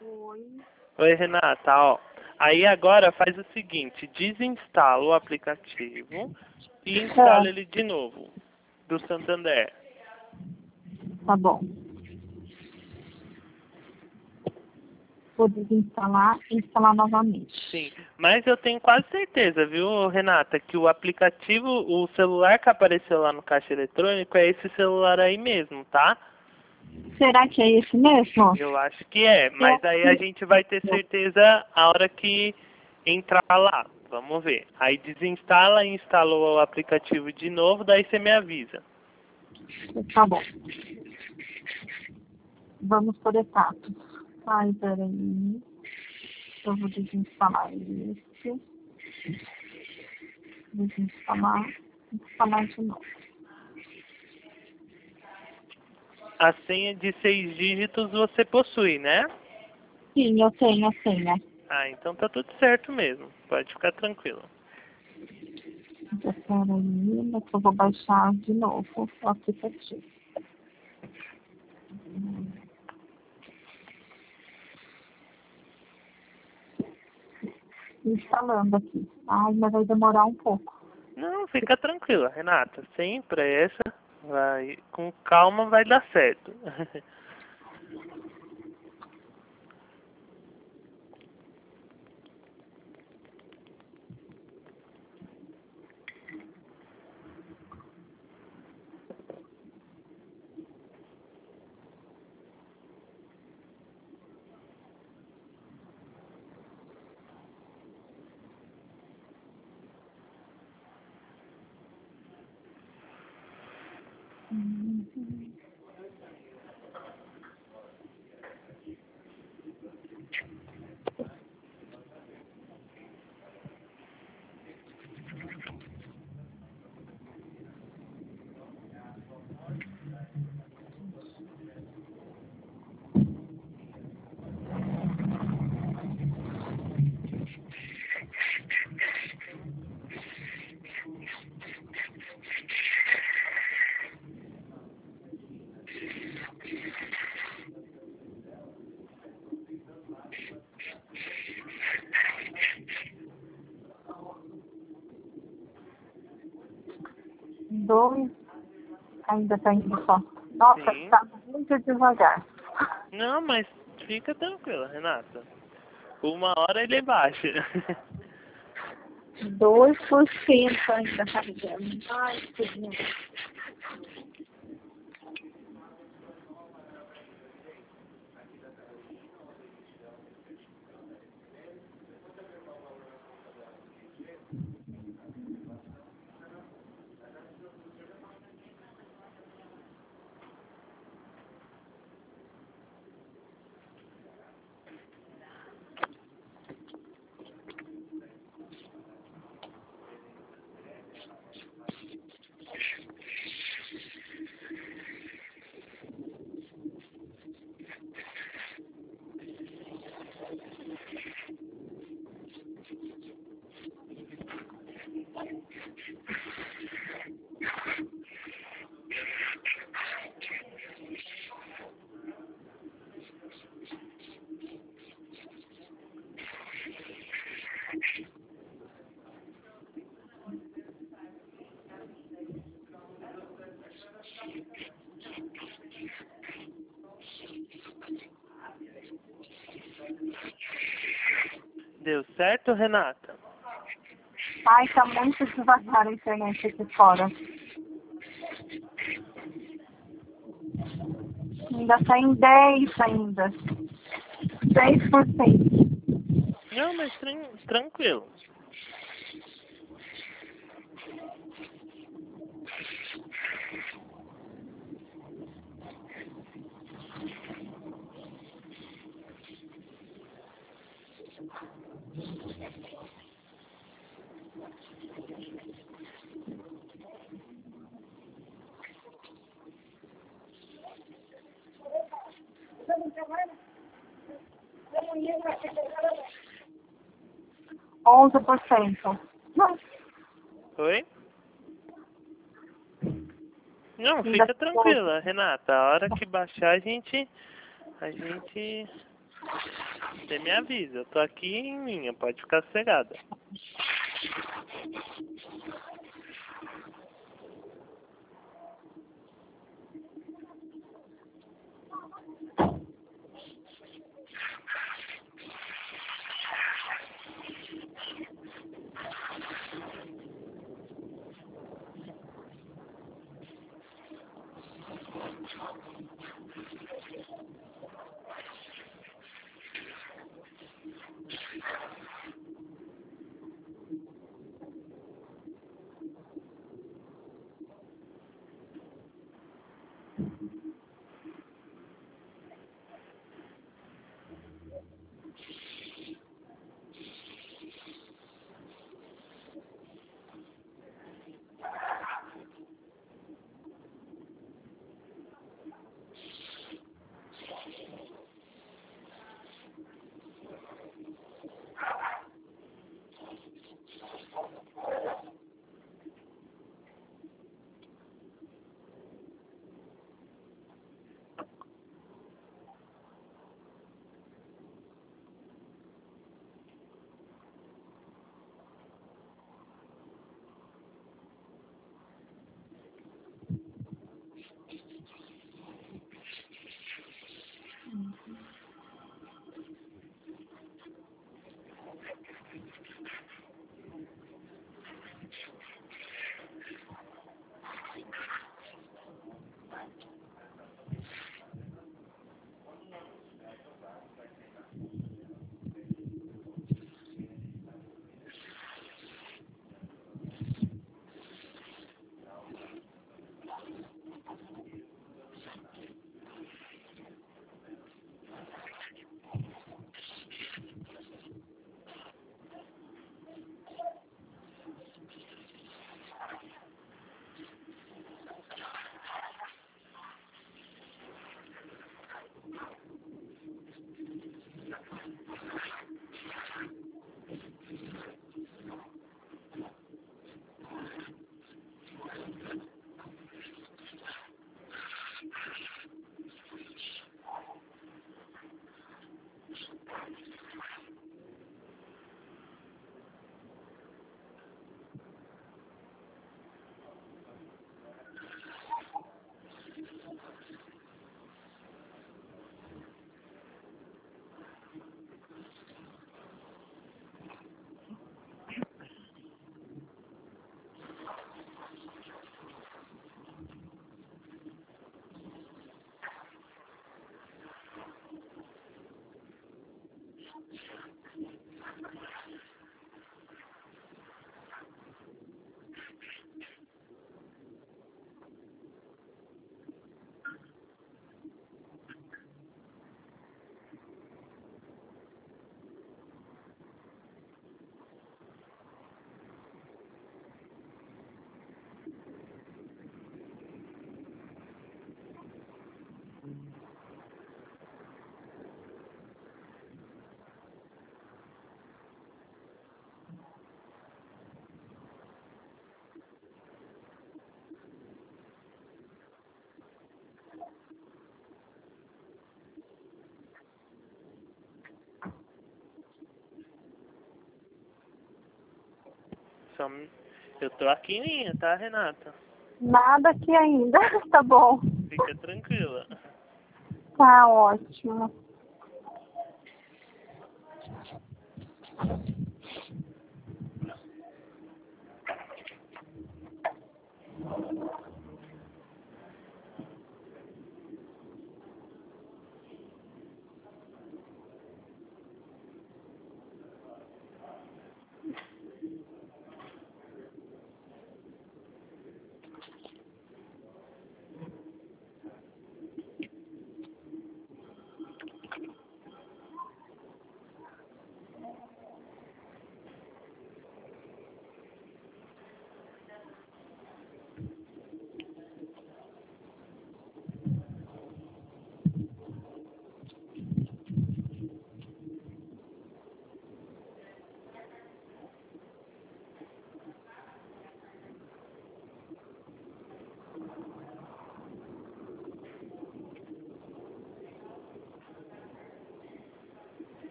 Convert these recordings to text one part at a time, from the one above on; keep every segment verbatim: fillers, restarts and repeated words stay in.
Oi. Oi, Renata, ó. Aí agora faz o seguinte, desinstala o aplicativo e instala Tá, ele de novo, do Santander. tá bom. Vou desinstalar e instalar novamente. Sim, mas eu tenho quase certeza, viu, Renata, que o aplicativo, o celular que apareceu lá no caixa eletrônico é esse celular aí mesmo, tá? Será que é esse mesmo? Eu acho que é, Eu mas aí a gente vai ter certeza a hora que entrar lá. Vamos ver. Aí desinstala e instalou o aplicativo de novo, daí você me avisa. Tá bom. Vamos por etapas. Ai, peraí. Eu vou desinstalar esse. Desinstalar. Instalar de novo. A senha de seis dígitos você possui, né? Sim, eu tenho a senha. Ah, então tá tudo certo mesmo. Pode ficar tranquilo. Então, peraí, mas eu vou baixar de novo o aplicativo. Instalando aqui. Ai, mas vai demorar um pouco. Não, fica tranquila, Renata. Sem pressa. Vai, com calma vai dar certo. Dois. Ainda tá indo só. Nossa, Sim. tá muito devagar. Não, mas fica tranquila, Renata. Uma hora ele baixa. Dois por cento ainda carregando. Ai, que lindo. Deu certo, Renata? Ai, tá muito devagar a internet aqui fora. Ainda tá em dez ainda. Dez por cento. Não, mas tran- tranquilo. Onze por cento. Oi? Não, Ainda fica tô. tranquila, Renata. A hora que baixar a gente... A gente... Você me avisa, eu tô aqui em linha, pode ficar sossegada. Só... Eu tô aqui em linha, tá, Renata? Nada aqui ainda. Tá bom. Fica tranquila. Tá ótimo.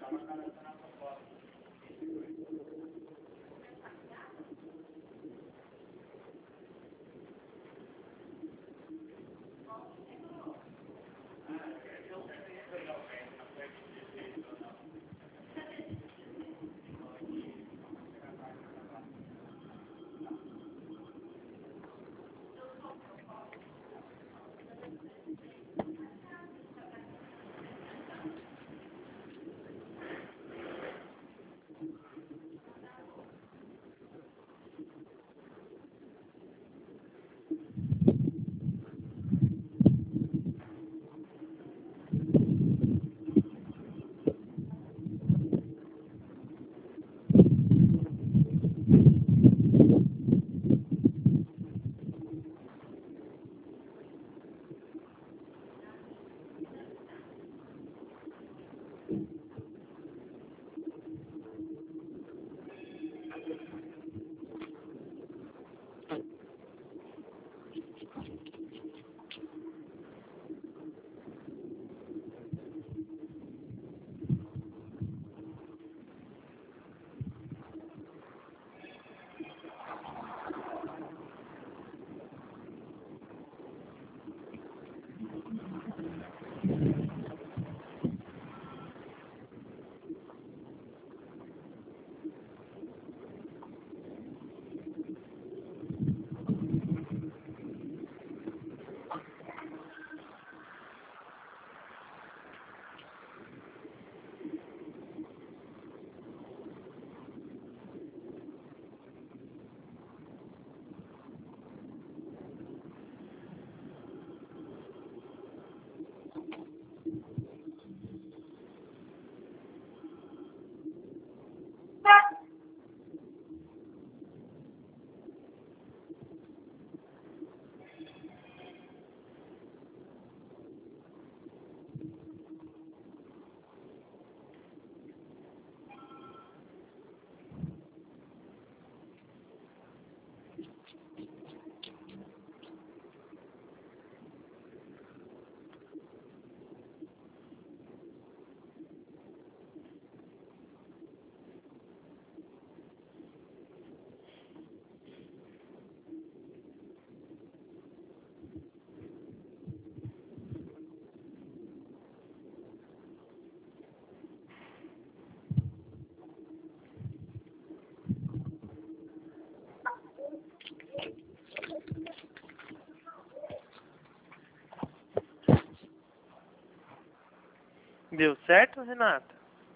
Deu certo, Renata?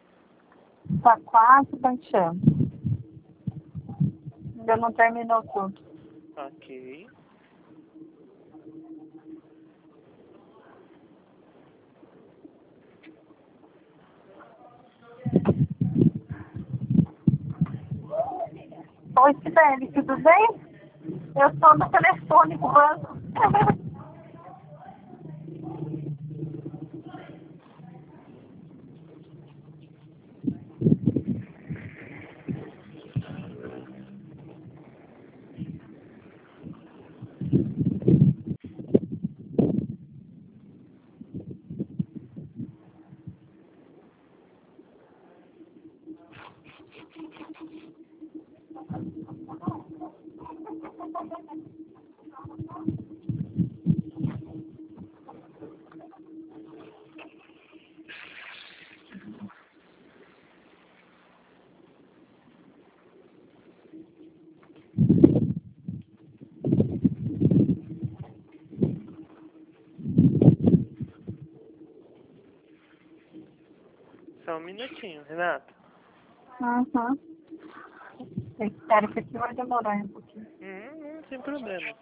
Tá quase baixando. Ainda não terminou tudo. Ok. Oi, Sibeli, tudo bem? Eu estou no telefone com o banco. Só um minutinho, Renata. Uhum. Eu espero que aqui vai demorar um pouquinho. Hum, não tem problema.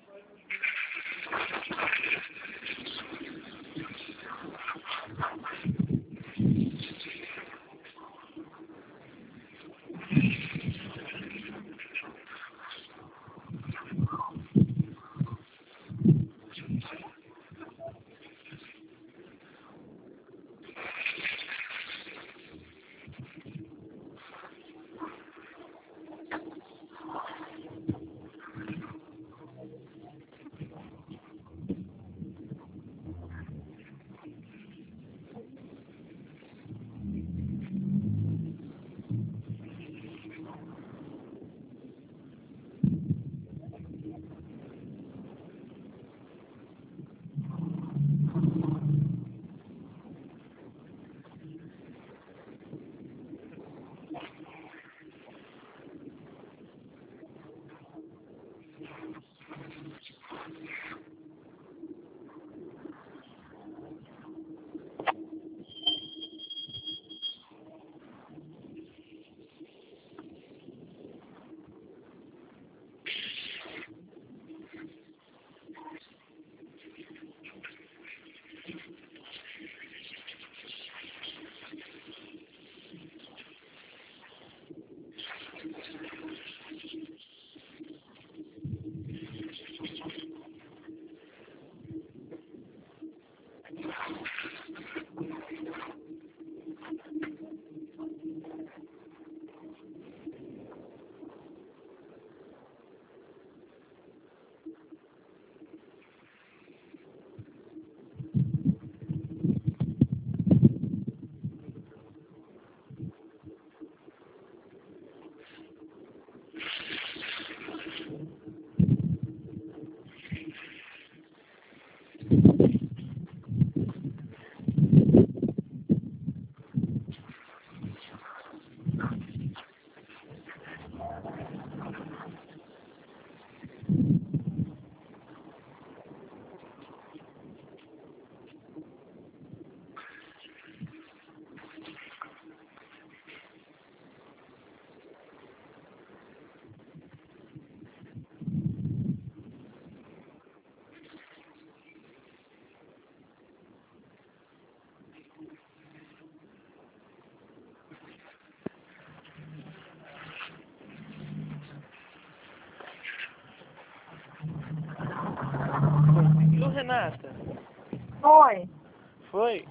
Renata? Oi. Foi?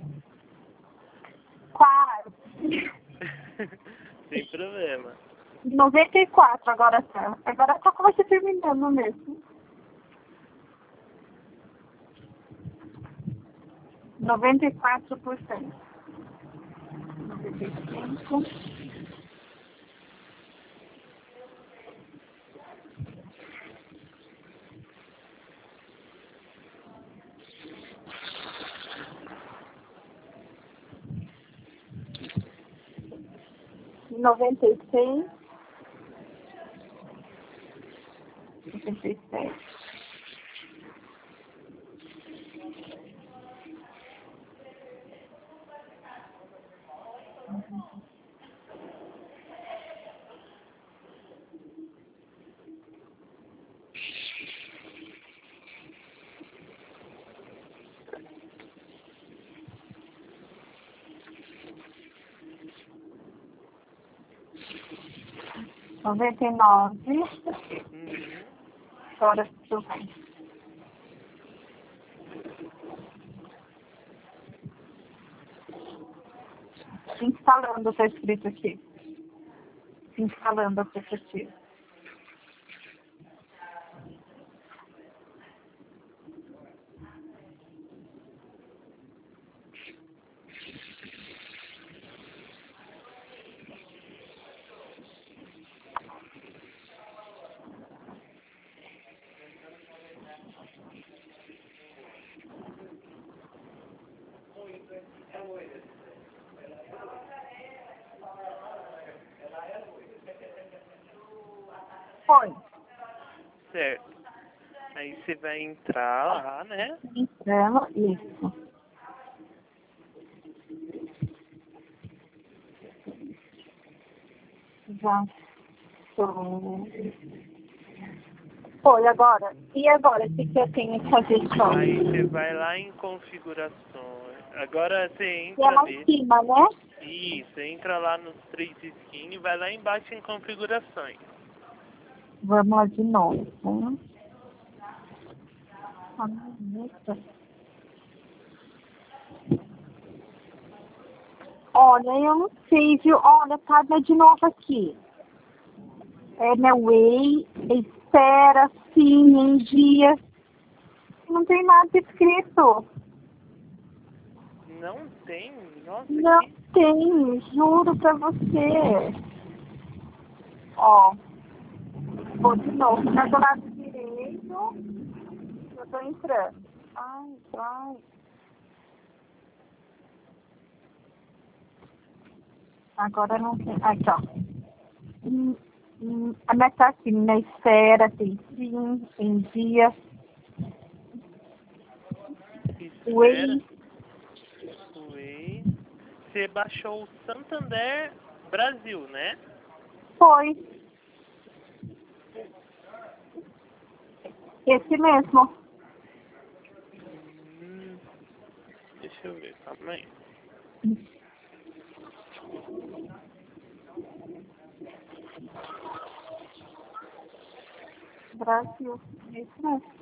Quase. Sem problema. noventa e quatro agora tá. Agora tá quase terminando mesmo. noventa e quatro por cento. noventa e cinco. noventa e seis. noventa e sete. noventa e nove. Uhum. Agora tudo bem. Instalando, está escrito aqui. Instalando o aplicativo. Foi. Certo. Aí você vai entrar lá, né? Então, isso. Já estou. Foi agora. E agora? O que, que eu tenho que fazer só? Aí você vai lá em configurações. Agora você E é entra lá em nele. cima, né? Isso, entra lá nos três skins e vai lá embaixo em configurações. Vamos lá de novo. Né? Ah, eita. Olha, eu não sei, viu? Olha, tá de novo aqui. É, né, Way, espera, sim, em dia. Não tem nada escrito. Não tem? Nossa, Não que... tem, juro pra você. Ó, vou de novo. Tá do lado direito. Eu tô entrando. Ai, ai. Agora não tem. Aqui, ó. Hum, hum, mas tá aqui, na esfera, tem sim, em dia. Espera. Way. Way. Você baixou o Santander Brasil, né? Foi. Esse mesmo. Hum, deixa eu ver, calma aí. Brasil. Esse mesmo.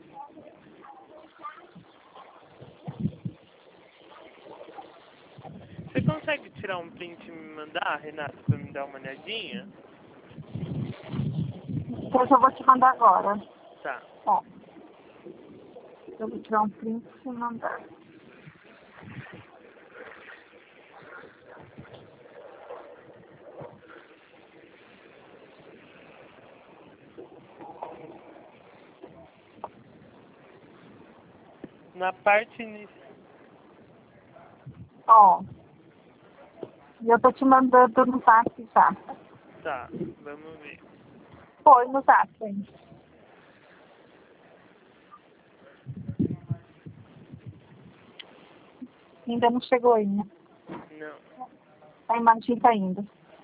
Você consegue tirar um print e me mandar, Renato, pra me dar uma olhadinha? Depois eu vou te mandar agora. Tá. Ó. Eu vou tirar um print e mandar. Na parte inicial. Ó. E eu tô te mandando no zap já. Tá, vamos ver. Foi no zap, hein? Ainda não chegou ainda. Não. A imagem tá indo.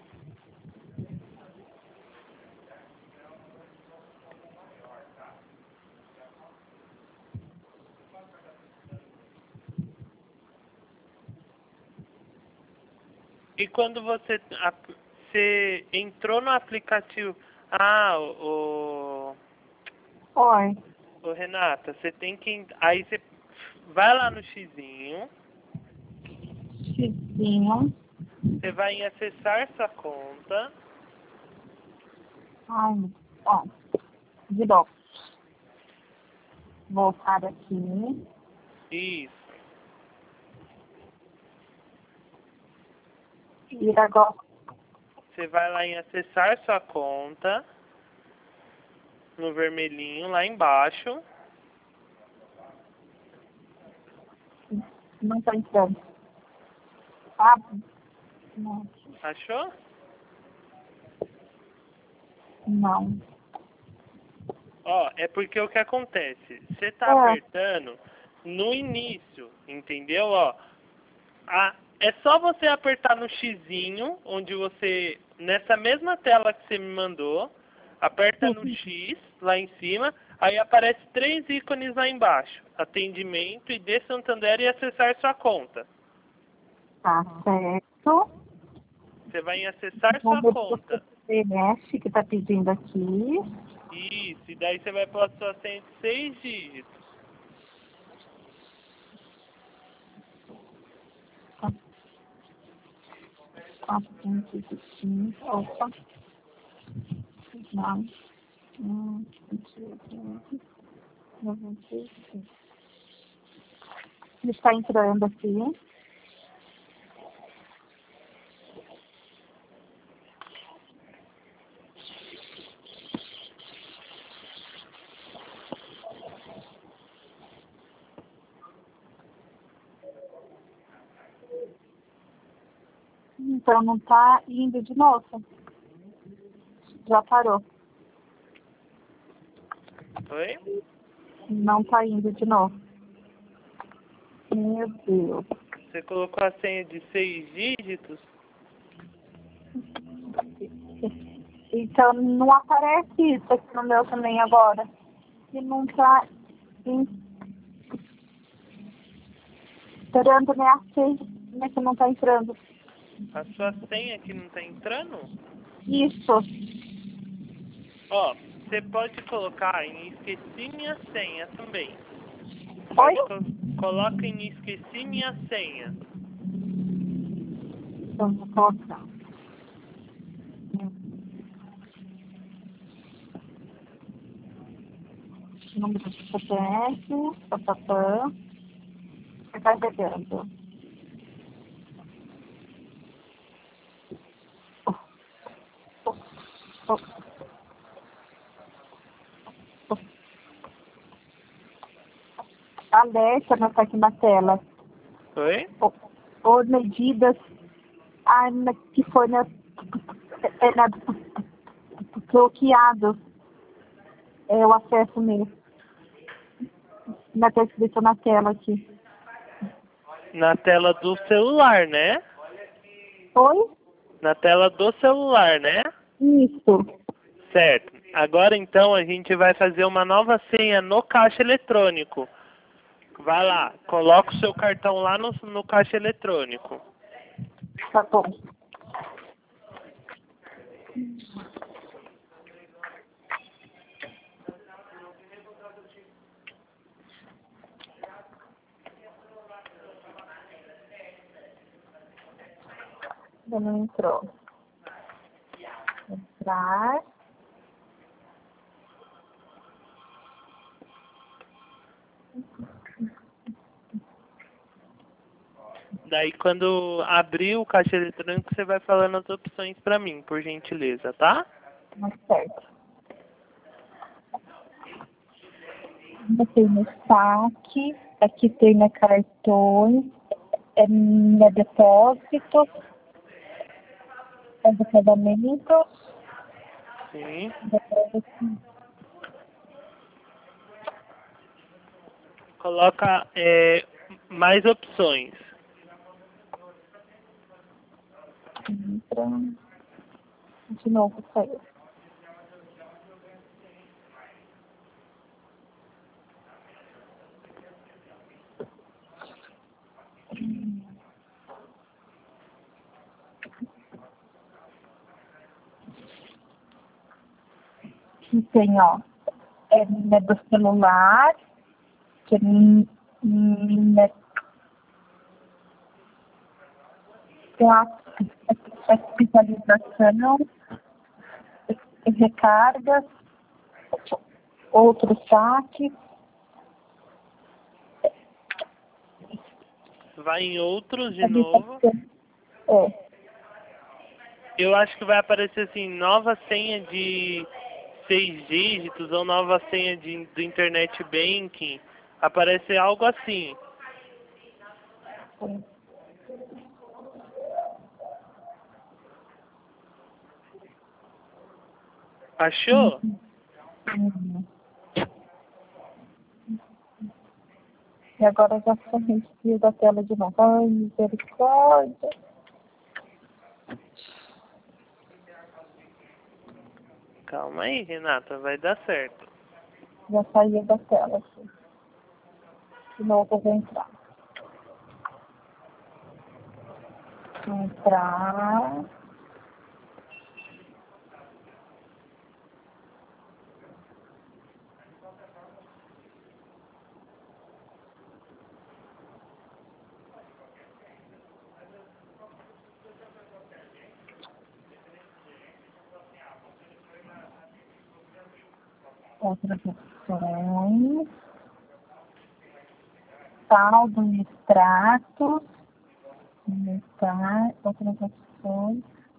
E quando você, ap- você entrou no aplicativo... Ah, o... Oi. o Renata, você tem que... Aí você vai lá no xizinho. Xizinho. Você vai em acessar sua conta. Ai, ó. De novo. Voltar aqui. Isso. E agora. Você vai lá em acessar sua conta. No vermelhinho, lá embaixo. Não tá entrando. Ah, não. Achou? Não. Ó, é porque o que acontece? Você tá É. apertando no início, entendeu? Ó, a, é só você apertar no xizinho, onde você, nessa mesma tela que você me mandou, aperta no X, lá em cima, aí aparece três ícones lá embaixo. Atendimento, I D Santander e acessar sua conta. Tá certo. Você vai em acessar Vou sua ver conta. o C P F que tá pedindo aqui. Isso, e daí você vai pôr a sua senha de seis dígitos. quatrocentos e cinco. Opa. Não. Hum, noventa e cinco. Ele está entrando aqui. Então não está indo de novo. Já parou. Oi? Não está indo de novo. Meu Deus. Você colocou a senha de seis dígitos? Então não aparece isso aqui no meu também agora. E não está entrando, né? Achei, né? Que não está entrando. A sua senha que não tá entrando? Isso. Ó, você pode colocar em esqueci minha senha também. Oi? Pode co coloca em esqueci minha senha. Então vou colocar. Número de C P F, papapá. Você vai pegando. Alerta não está aqui na tela. Oi? Ou medidas ah, na, que foi na, é, na, bloqueado é, o acesso mesmo. Não está escrito na tela aqui. Na tela do celular, né? Oi? Na tela do celular, né? Isso. Certo. Agora então a gente vai fazer uma nova senha no caixa eletrônico. Vai lá, coloca o seu cartão lá no, no caixa eletrônico. Tá bom. Ainda não entrou. Entrar. Daí quando abrir o caixa eletrônico, você vai falando as opções pra mim, por gentileza, tá? Tá certo. Botei no saque. Aqui tem na cartões. É minha depósito. É do pagamento. Sim. Depósito. Coloca é, mais opções. Entra. De novo, saiu. Aqui tem, ó, é, é do celular, que é Hum, hospitalização, recargas, outro saque. Vai em outros de novo. É. Eu acho que vai aparecer assim, nova senha de seis dígitos ou nova senha de, do Internet Banking. Aparece algo assim. Achou? Uhum. E agora já saiu da tela de novo. Ai, misericórdia. Calma aí, Renata, vai dar certo. Já saiu da tela. Assim. De novo eu vou entrar. Entrar. Outras opções. Saldo e extratos. Tá, outras opções.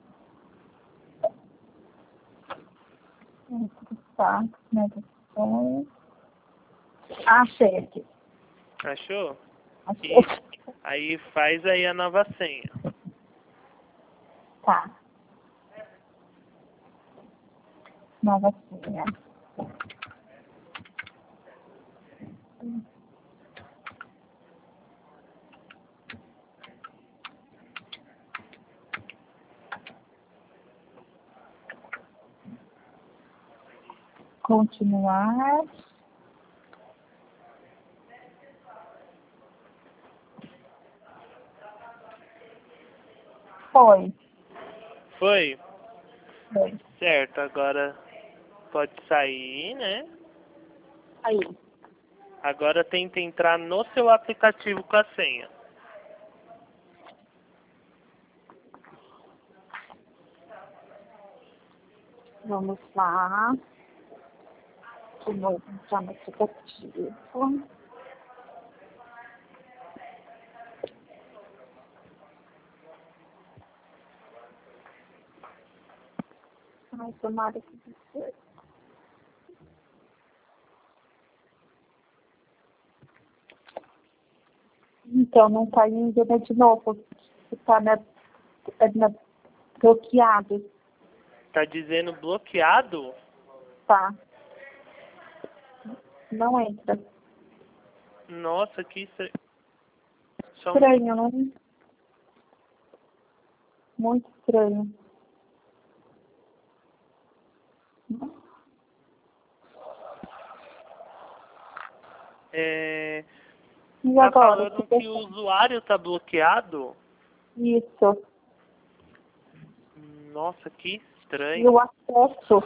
Outros saques, né, opções. Achei. Achou? Achei. E aí faz aí a nova senha. Tá. Nova senha. Continuar. Foi. Foi? Foi. Certo, agora pode sair, né? Aí. Agora tenta entrar no seu aplicativo com a senha. Vamos lá. De novo, já no aplicativo. Ai, tomara que você... Então, não tá indo, né, de novo. Tá na, na, bloqueado. Tá dizendo bloqueado? Tá. Não entra. Nossa, que estranho. Só um- Estranho, não? Muito estranho. É... E Tá agora? falando que o usuário tá bloqueado? Isso. Nossa, que E estranho. o acesso?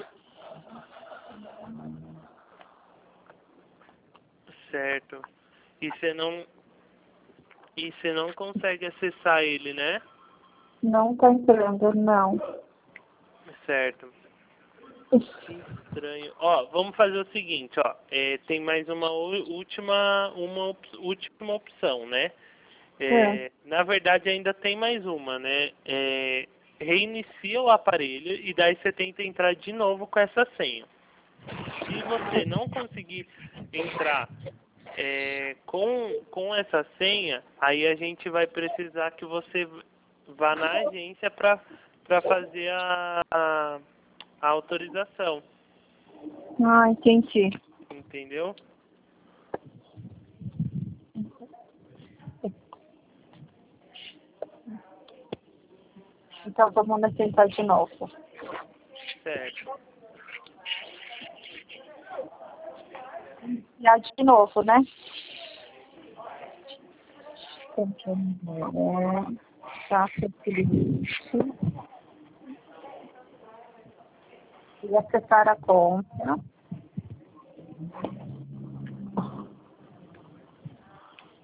Certo. E você não... E você não consegue acessar ele, né? Não tá entrando, não. Certo. Que estranho. Ó, vamos fazer o seguinte, ó. É, tem mais uma u- última, uma op- última opção, né? É. É, na verdade, ainda tem mais uma, né? É, reinicia o aparelho e daí você tenta entrar de novo com essa senha. Se você não conseguir entrar é, com, com essa senha, aí a gente vai precisar que você vá na agência para para fazer a, a, a autorização. Ah, entendi. Entendeu? Então, vamos tentar de novo. Certo. E de novo, né? Continuar. Tá, facilite. E acessar a conta.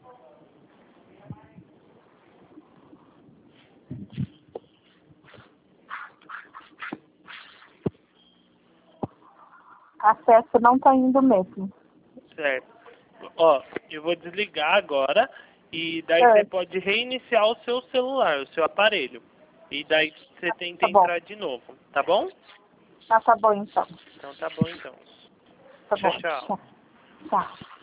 acesso não tá indo mesmo. Certo. Ó, eu vou desligar agora e daí É. você pode reiniciar o seu celular, o seu aparelho. E daí você tenta Tá bom. entrar de novo, tá bom? Ah, tá bom então. Então tá bom então. Tá Tchau, bom. tchau. Tchau. Tchau.